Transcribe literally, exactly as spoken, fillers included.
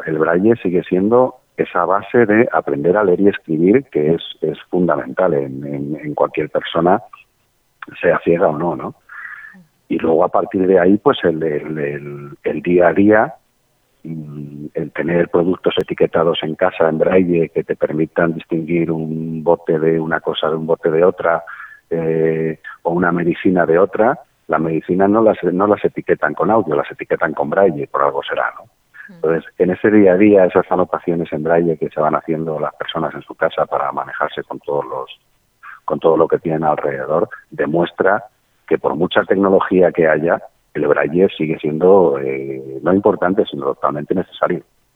el braille sigue siendo esa base de aprender a leer y escribir que es, es fundamental en, en, en cualquier persona, sea ciega o no, ¿no? Y luego a partir de ahí, pues el, el, el, el día a día, el tener productos etiquetados en casa en braille que te permitan distinguir un bote de una cosa de un bote de otra, eh, o una medicina de otra. Las medicinas no las no las etiquetan con audio, las etiquetan con braille, por algo será, ¿no? Entonces, en ese día a día, esas anotaciones en braille que se van haciendo las personas en su casa para manejarse con todos los con todo lo que tienen alrededor, demuestra que por mucha tecnología que haya, el braille sigue siendo eh, no importante, sino totalmente necesario.